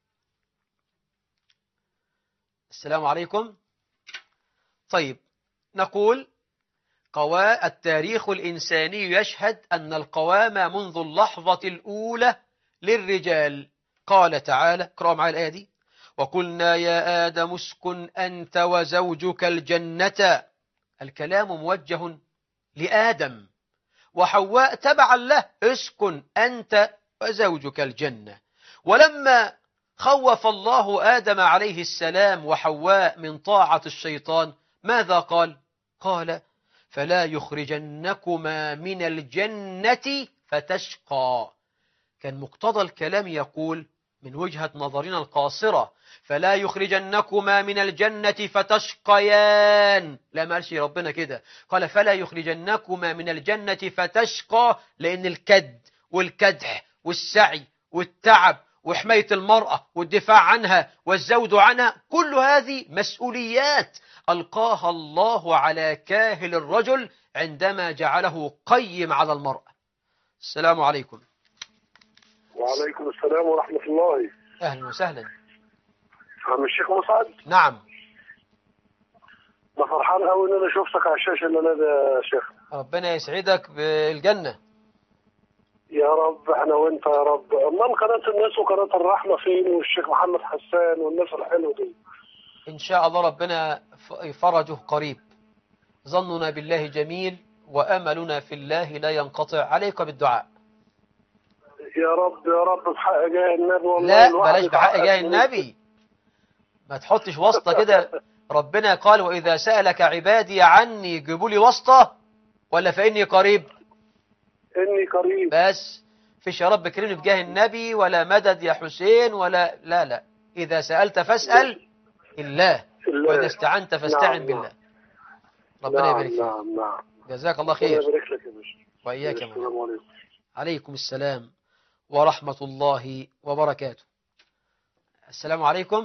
السلام عليكم. طيب نقول التاريخ الإنساني يشهد أن القوامة منذ اللحظة الأولى للرجال. قال تعالى، اقرأوا معي الآية دي: وقلنا يا آدم اسكن أنت وزوجك الجنة. الكلام موجه لآدم، وحواء تبعا له، اسكن أنت وزوجك الجنة. ولما خوف الله آدم عليه السلام وحواء من طاعة الشيطان ماذا قال؟ قال فلا يخرجنكما من الجنة فتشقى. كان مقتضى الكلام يقول من وجهة نظرنا القاصرة فلا يخرجنكما من الجنة فتشقيان. لا ما قالش ربنا كده، قال فلا يخرجنكما من الجنة فتشقى، لأن الكد والكدح والسعي والتعب وحماية المرأة والدفاع عنها والزود عنها كل هذه مسؤوليات ألقاها الله على كاهل الرجل عندما جعله قيم على المرأة. السلام عليكم. وعليكم السلام ورحمة الله. أهلا وسهلا. عم الشيخ مسعد. نعم. أنا فرحان أوي إن أنا شفتك على الشاشة اللي أنا ده يا شيخ. ربنا يسعدك بالجنة. يا رب احنا وانت يا رب. امال قناة الناس وقناة الرحمة فين والشيخ محمد حسان والناس الحلوة دي؟ إن شاء الله ربنا فرجه قريب. ظننا بالله جميل وأملنا في الله لا ينقطع. عليك بالدعاء. يا رب يا رب بحق جاه النبي. والله لا بلاش بحق جاه النبي، ما تحطش واسطة كده. ربنا قال وإذا سألك عبادي عني جيبوا لي واسطة ولا فإني قريب. إني قريب بس فيش يا رب كريم بجاه النبي ولا مدد يا حسين ولا لا. إذا سألت فاسأل الله وإذا استعنت فاستعن بالله. ربنا يبارك فيك. نعم. جزاك الله خير. ربنا يبارك لك يا باشا. وإياك يا السلام عليكم. عليكم السلام ورحمة الله وبركاته. السلام عليكم.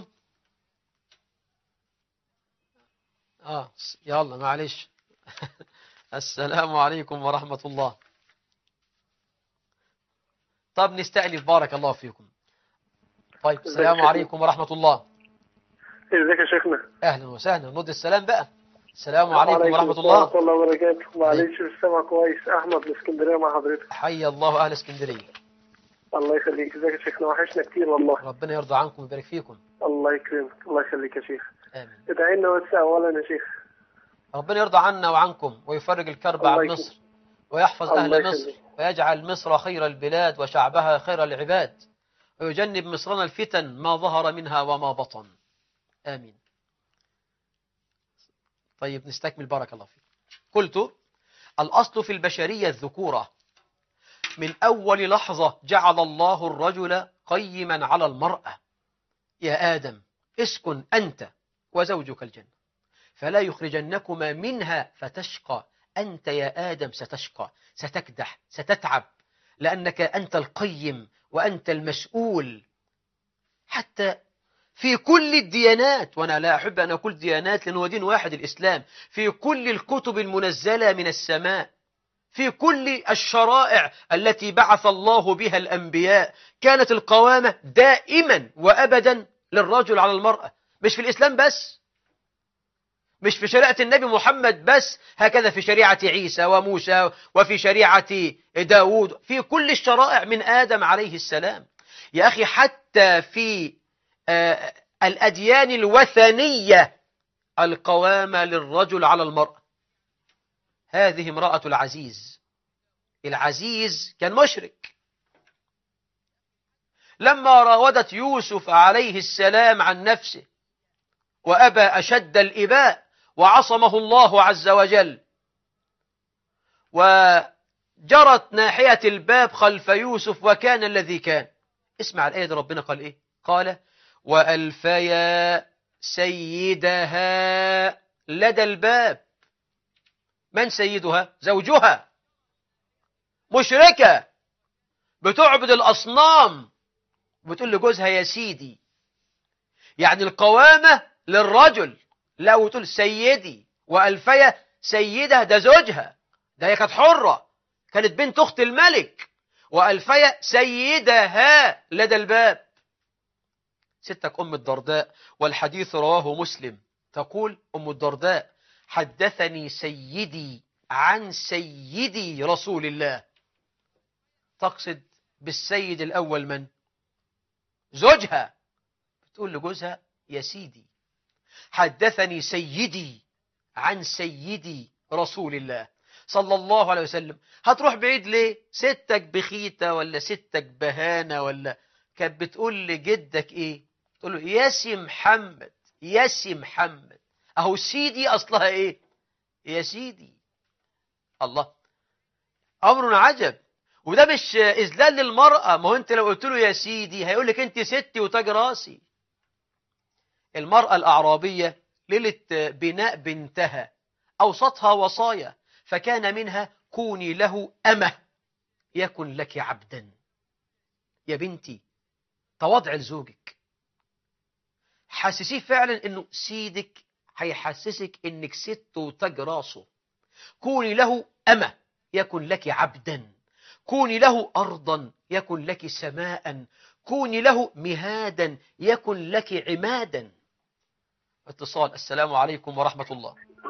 يلا معلش. السلام عليكم ورحمة الله. طب نستأنف بارك الله فيكم. طيب السلام عليكم ورحمة الله. ازيك يا شيخنا؟ أهلا وسهلا. نرد السلام بقى. السلام عليكم ورحمة الله. ورحمة الله وبركاته. معلش السمع كويس. أحمد من اسكندرية مع حضرتك. حي الله أهل اسكندرية. الله يخليك. ازيك يا شيخنا؟ وحشنا كتير والله. ربنا يرضى عنكم ويبارك فيكم. الله يكرمك. الله يخليك يا شيخ. آمين. ادعي لنا بس أولا يا شيخ. ربنا يرضى عنا وعنكم ويفرج الكرب عن مصر ويحفظ أهل مصر ويجعل مصر خير البلاد وشعبها خير العباد ويجنب مصرنا الفتن ما ظهر منها وما بطن. آمين. طيب نستكمل بارك الله فيك. قلت الأصل في البشرية الذكورة. من أول لحظة جعل الله الرجل قيما على المرأة: يا آدم اسكن أنت وزوجك الجنة فلا يخرجنكما منها فتشقى. أنت يا آدم ستشقى، ستكدح، ستتعب، لأنك أنت القيم وأنت المسؤول. حتى في كل الديانات، وأنا لا أحب أن أقول ديانات لأنه دين واحد الإسلام، في كل الكتب المنزلة من السماء، في كل الشرائع التي بعث الله بها الأنبياء، كانت القوامة دائما وأبدا للرجل على المرأة. مش في الإسلام بس، مش في شريعة النبي محمد بس، هكذا في شريعة عيسى وموسى وفي شريعة داود، في كل الشرائع من آدم عليه السلام. يا أخي حتى في الأديان الوثنية القوامة للرجل على المرأة. هذه امرأة العزيز. العزيز كان مشرك، لما راودت يوسف عليه السلام عن نفسه وأبى أشد الإباء وعصمه الله عز وجل، وجرت ناحية الباب خلف يوسف وكان الذي كان. اسمع الآية دي، ربنا قال إيه؟ قال: وألفيا سيدها لدى الباب. من سيدها؟ زوجها. مشركة بتعبد الأصنام بتقول لجوزها يا سيدي. يعني القوامة للرجل، لا وتقول سيدي. وألفيا سيدها، ده زوجها، ده هي كانت حرة، كانت بنت أخت الملك. وألفيا سيدها لدى الباب. ستك أم الدرداء، والحديث رواه مسلم، تقول أم الدرداء: حدثني سيدي عن سيدي رسول الله. تقصد بالسيد الأول من؟ زوجها. بتقول لجوزها يا سيدي. حدثني سيدي عن سيدي رسول الله صلى الله عليه وسلم. هتروح بعيد ليه؟ ستك بخيتة ولا ستك بهانة ولا كانت بتقول لجدك ايه؟ تقول له يا سي محمد، يا سي محمد. اهو سيدي اصلها ايه؟ يا سيدي. الله، امر عجب. وده مش اذلال للمرأة. ما هو انت لو قلت له يا سيدي هيقول لك انت ستي وتاج راسي. المرأة الأعرابية ليلة بناء بنتها أوصتها وصايا، فكان منها: كوني له أمة يكن لك عبدا. يا بنتي تواضع لزوجك، حسسيه فعلا انه سيدك، هيحسسك انك ست وتاج راسه. كوني له أمة يكن لك عبدا، كوني له أرضا يكن لك سماء، كوني له مهادا يكن لك عمادا. اتصال. السلام عليكم ورحمة الله.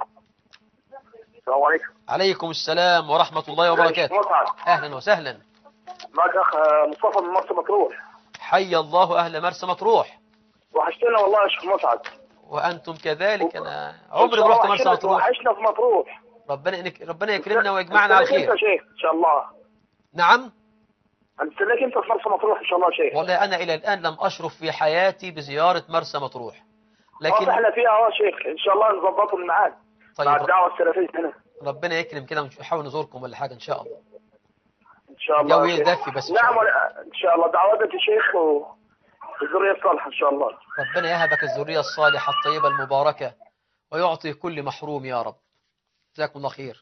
السلام عليكم. عليكم السلام ورحمة الله وبركاته. أهلا وسهلا. معك أخ مصطفى من مرسى مطروح. حي الله أهل مرسى مطروح. وحشتنا والله يا شيخ مسعد. وأنتم كذلك. أنا عمري ما رحت مرسى مطروح. وحشنا في مطروح. ربنا يكرمنا ويجمعنا على خير. انت يا شيخ ان شاء الله. نعم. هنستناك انت في مرسى مطروح ان شاء الله يا شيخ. والله أنا إلى الآن لم أشرف في حياتي بزيارة مرسى مطروح، لكن احنا فيها يا شيخ ان شاء الله نظبطه الميعاد. طيب. مع الدعوه السلفيه هنا. ربنا يكرم كده ونحاول نزوركم ولا حاجة إن شاء الله. ان شاء الله. الجو يدفي بس. نعم ان شاء الله. دعواتك يا شيخ والذريه الصالحه ان شاء الله. ربنا يهبك الذرية الصالحة الطيبة المباركة ويعطي كل محروم يا رب. جزاكم الله خير.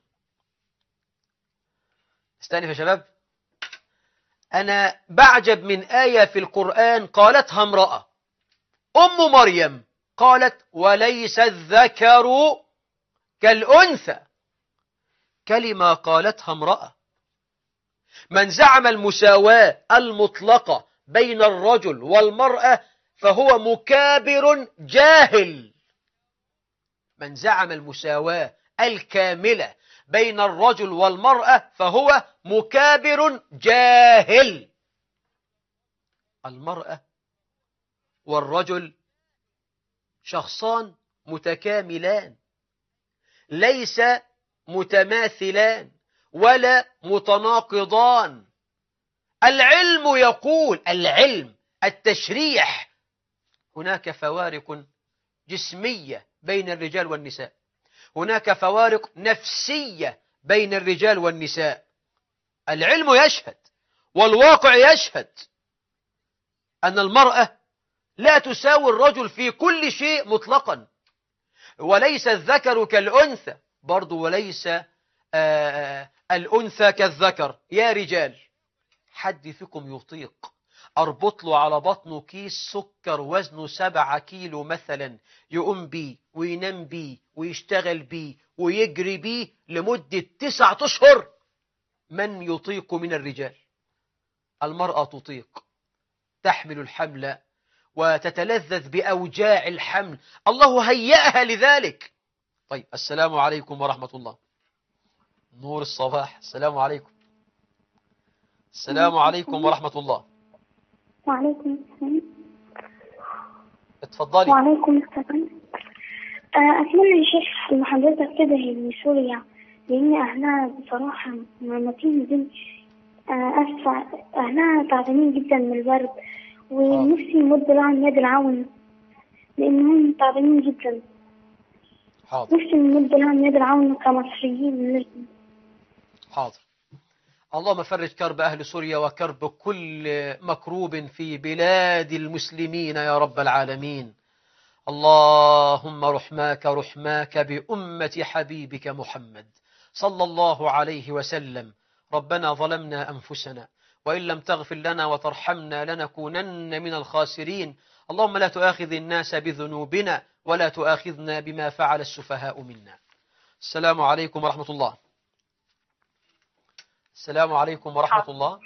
استأنف يا شباب. أنا بعجب من آية في القرآن قالتها امرأة، أم مريم، قالت: وليس الذكر كالأنثى. كلمة قالتها امرأة. من زعم المساواة المطلقة بين الرجل والمرأة فهو مكابر جاهل. من زعم المساواة الكاملة بين الرجل والمرأة فهو مكابر جاهل. المرأة والرجل شخصان متكاملان، ليس متماثلان ولا متناقضان. العلم يقول، العلم التشريح، هناك فوارق جسمية بين الرجال والنساء، هناك فوارق نفسية بين الرجال والنساء. العلم يشهد والواقع يشهد. أن المرأة لا تساوي الرجل في كل شيء مطلقا، وليس الذكر كالأنثى برضو، وليس الأنثى كالذكر. يا رجال، حد فيكم يطيق أربط له على بطنه كيس سكر وزنه 7 كيلو مثلا، يقوم بيه وينام بيه ويشتغل بيه ويجري بيه لمدة 9 أشهر؟ من يطيق من الرجال؟ المرأة تطيق، تحمل الحمل وتتلذذ بأوجاع الحمل، الله هيأها لذلك. طيب، السلام عليكم ورحمة الله. نور الصباح، السلام عليكم. السلام عليكم ورحمة الله. وعليكم السلام. اتفضلي. وعليكم السلام. أتمنى يا شيخ إن حضرتك تدعي لسوريا، لأن أهلها بصراحة مماتين جدا. أسفة، أهلها تعبانين جدا من البرد، ونفسي يمد لهم يد العون لأنهم تعبانين جدا. حاضر. نفسي نمد لهم يد العون كمصريين. حاضر. اللهم فرج كرب أهل سوريا وكرب كل مكروب في بلاد المسلمين يا رب العالمين. اللهم رحماك بأمة حبيبك محمد صلى الله عليه وسلم. ربنا ظلمنا أنفسنا، وإن لم تغفر لنا وترحمنا لنكونن من الخاسرين. اللهم لا تؤاخذ الناس بذنوبنا ولا تؤاخذنا بما فعل السفهاء منا. السلام عليكم ورحمة الله. السلام عليكم ورحمة الله.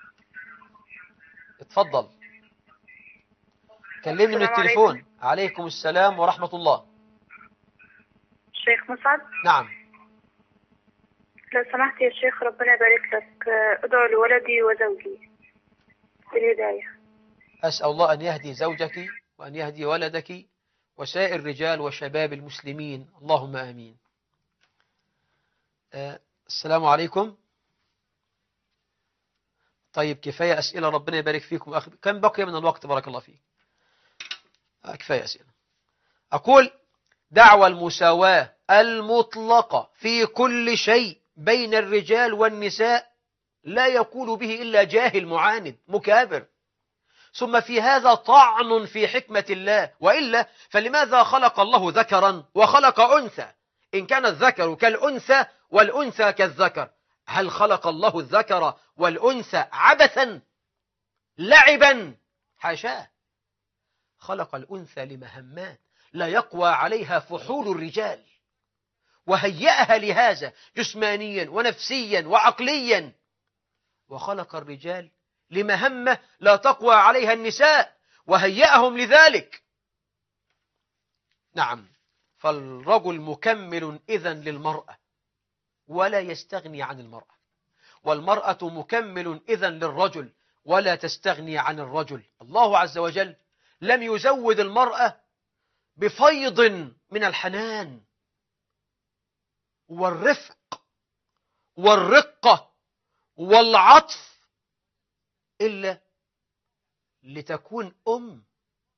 اتفضل، كلمني من التليفون. عليكم السلام ورحمة الله. شيخ مسعد. نعم. لو سمحت يا شيخ، ربنا يبارك لك، ادعو لولدي وزوجي بالهداية. أسأل الله أن يهدي زوجك وأن يهدي ولدك وسائر الرجال وشباب المسلمين، اللهم آمين. السلام عليكم. طيب، كفاية أسئلة، ربنا يبارك فيكم. كم بقي من الوقت؟ بارك الله فيك. كفاية أسئلة. أقول: دعوى المساواة المطلقة في كل شيء بين الرجال والنساء لا يقول به إلا جاهل معاند مكابر، ثم في هذا طعن في حكمة الله، وإلا فلماذا خلق الله ذكرا وخلق أنثى؟ إن كان الذكر كالأنثى والأنثى كالذكر، هل خلق الله الذكر والأنثى عبثا لعبا؟ حاشاه، خلق الأنثى لمهمات لا يقوى عليها فحول الرجال، وهيأها لهذا جسمانيا ونفسيا وعقليا، وخلق الرجال لمهمة لا تقوى عليها النساء وهيأهم لذلك. نعم، فالرجل مكمل إذن للمرأة ولا يستغني عن المرأة، والمرأة مكمل إذن للرجل ولا تستغني عن الرجل. الله عز وجل لم يزود المرأة بفيض من الحنان والرفق والرقة والعطف إلا لتكون أم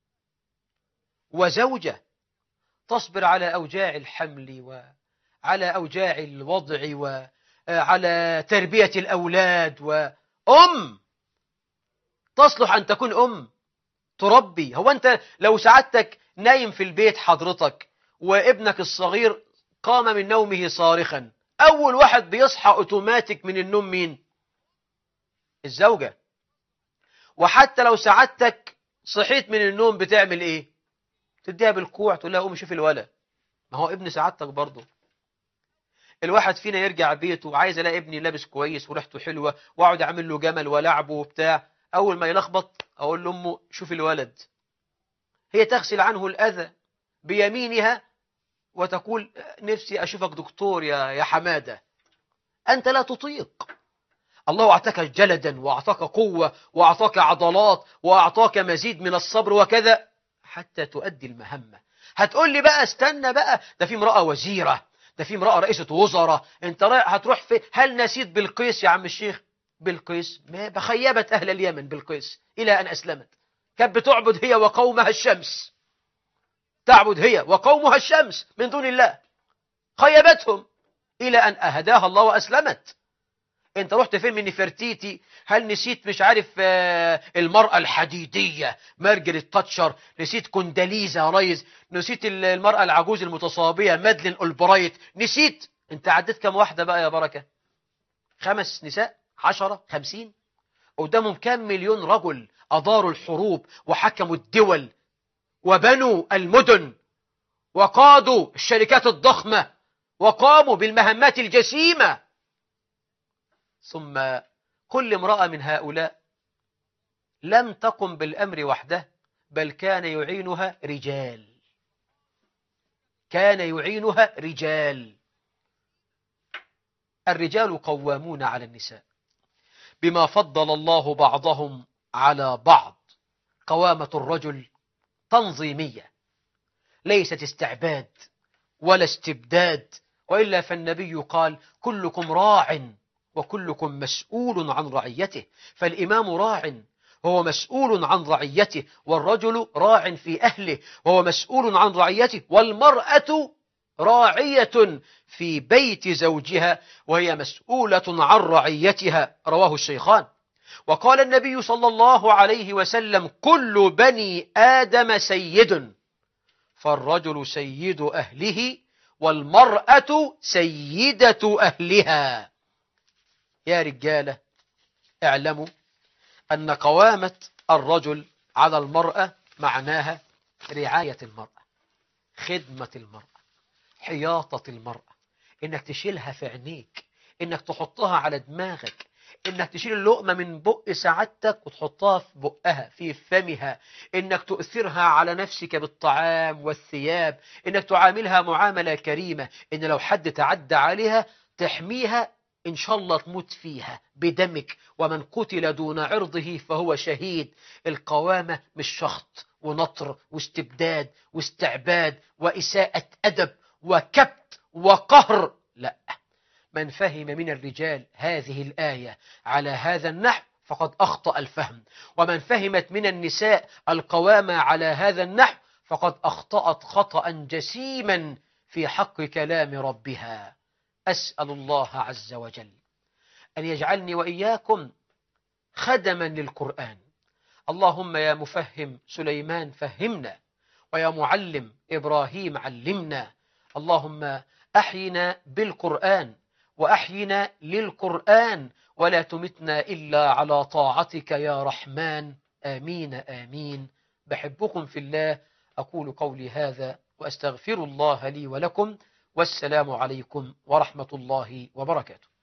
وزوجة تصبر على أوجاع الحمل وعلى أوجاع الوضع وعلى تربية الأولاد، وأم تصلح أن تكون أم تربي. هو أنت لو سعادتك نايم في البيت حضرتك وابنك الصغير قام من نومه صارخا، أول واحد بيصحى أوتوماتيك من النوم مين؟ الزوجة. وحتى لو سعادتك صحيت من النوم بتعمل إيه؟ تديها بالكوع تقول لها قومي شوفي الولد. ما هو ابن سعادتك برضه. الواحد فينا يرجع بيته وعايز الاقي ابني لابس كويس وريحته حلوه واقعد اعمل له جمل ولعبه وبتاع، اول ما يلخبط اقول لامه شوفي الولد. هي تغسل عنه الاذى بيمينها وتقول نفسي اشوفك دكتور يا حماده. انت لا تطيق. الله اعطاك جلدا واعطاك قوه واعطاك عضلات واعطاك مزيد من الصبر وكذا حتى تؤدي المهمه. هتقول لي بقى استنى بقى، ده في امراه وزيره، ده في امرأة رئيسة وزراء، انت هتروح في هل نسيت بلقيس يا عم الشيخ؟ بلقيس ما بخيبت أهل اليمن بلقيس إلى أن أسلمت، كانت بتعبد هي وقومها الشمس، تعبد هي وقومها الشمس من دون الله، خيبتهم إلى أن أهداها الله وأسلمت. انت رحت فيلم نفرتيتي، هل نسيت مش عارف المرأة الحديدية مارجريت تاتشر، نسيت كونداليزا يا ريس، نسيت المرأة العجوز المتصابية مادلين أولبرايت، نسيت؟ انت عديت كم واحدة بقى يا بركة؟ 5 نساء، 10، 50؟ قدامهم كم مليون رجل أداروا الحروب وحكموا الدول وبنوا المدن وقادوا الشركات الضخمة وقاموا بالمهمات الجسيمة. ثم كل امرأة من هؤلاء لم تقم بالأمر وحده، بل كان يعينها رجال، كان يعينها رجال. الرجال قوامون على النساء بما فضل الله بعضهم على بعض. قوامة الرجل تنظيمية، ليست استعباد ولا استبداد، وإلا فالنبي قال كلكم راع وكلكم مسؤول عن رعيته. فالإمام راع وهو مسؤول عن رعيته، والرجل راع في أهله وهو مسؤول عن رعيته، والمرأة راعية في بيت زوجها وهي مسؤولة عن رعيتها. رواه الشيخان. وقال النبي صلى الله عليه وسلم كل بني آدم سيد، فالرجل سيد أهله والمرأة سيدة أهلها. يا رجالة اعلموا أن قوامة الرجل على المرأة معناها رعاية المرأة، خدمة المرأة، حياطة المرأة، إنك تشيلها في عينيك، إنك تحطها على دماغك، إنك تشيل اللقمة من بق سعادتك وتحطها في بقها في فمها، إنك تؤثرها على نفسك بالطعام والثياب، إنك تعاملها معاملة كريمة، إن لو حد تعدى عليها تحميها، إن شاء الله تموت فيها بدمك، ومن قتل دون عرضه فهو شهيد. القوامة مش شخط ونطر واستبداد واستعباد وإساءة أدب وكبت وقهر، لا. من فهم من الرجال هذه الآية على هذا النحو فقد أخطأ الفهم، ومن فهمت من النساء القوامة على هذا النحو فقد أخطأت خطأ جسيما في حق كلام ربها. أسأل الله عز وجل أن يجعلني وإياكم خدما للقرآن. اللهم يا مفهم سليمان فهمنا، ويا معلم إبراهيم علمنا. اللهم أحينا بالقرآن وأحينا للقرآن، ولا تمتنا إلا على طاعتك يا رحمن. آمين آمين. بحبكم في الله. أقول قولي هذا وأستغفر الله لي ولكم، والسلام عليكم ورحمة الله وبركاته.